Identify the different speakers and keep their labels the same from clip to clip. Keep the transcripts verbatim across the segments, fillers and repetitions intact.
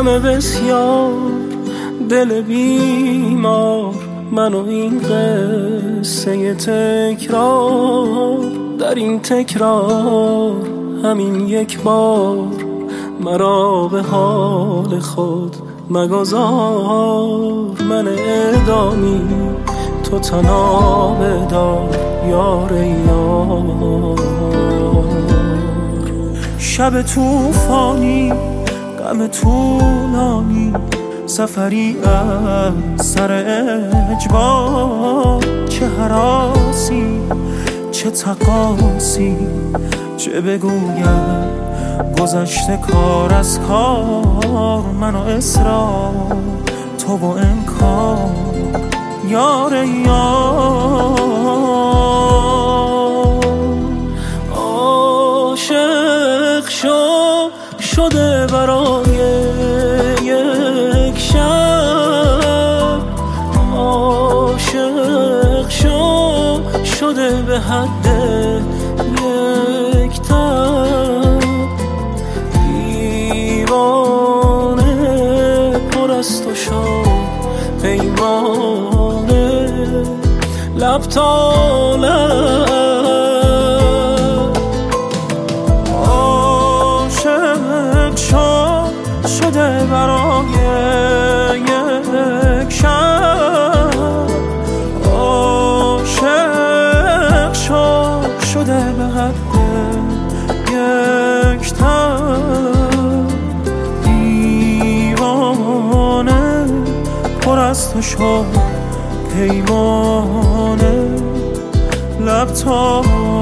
Speaker 1: غم بسیار، دل بیمار، من و این قصه تکرار. در این تکرار همین یک بار مرا به حال خود مگذار. من اعدامی تو تنها بدار یار یار. شب توفانی غم طولانی، سفری از سر اجبار. چه هراسی چه تقاسی، چه بگویم گذشته کار از کار. من و اصرار تو و انکار یار یار. عاشق شو شده برای یک شب، عاشق شو شده به حد یک تب. دیوانه پر از تو شد پیمانه، لب تا لب. عاشق شو شده برای یک شب، عاشق شو شده به حد یک تب. دیوانه پر از تو شد پیمانه، لب تا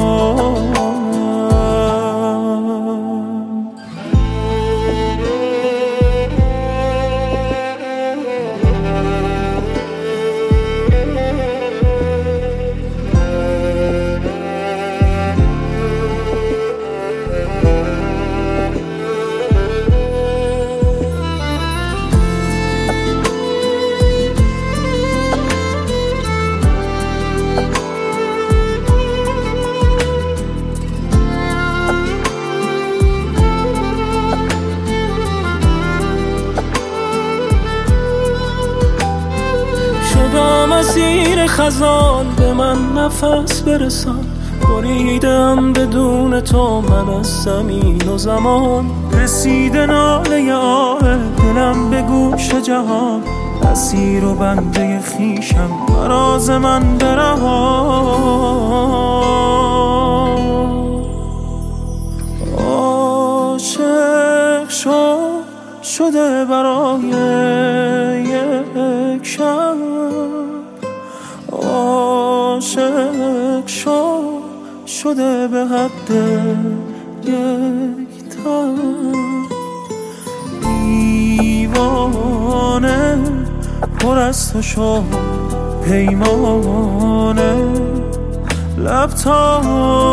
Speaker 1: مسیر خزان به من نفس برسان. بریدم بدون تو من از زمین و زمان. رسیده ناله آه دلم به گوش جهان. اسیر و بنده خیشم مراز من برهان. عاشق شو شده برای یک شب، عاشق شو شده به حد یک تب. دیوانه پر از تو شد پیمانه، لب تا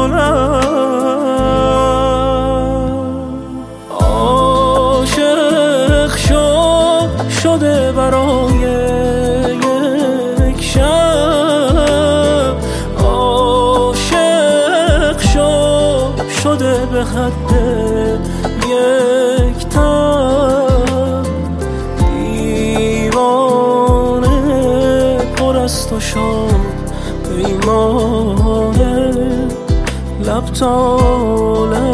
Speaker 1: لب. عاشق شو شده برای یک شب، عاشق شو شده به حد یک تب. دیوانه پر از تو شد پیمانه، لب تا لب.